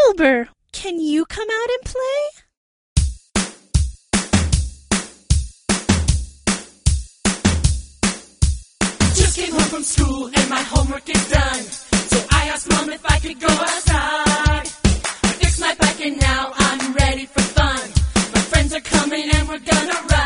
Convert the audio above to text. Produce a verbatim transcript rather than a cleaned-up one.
Wilbur, can you come out and play? Just came home from school and my homework is done. So I asked Mom if I could go outside. I fixed my bike and now I'm ready for fun. My friends are coming and we're gonna ride.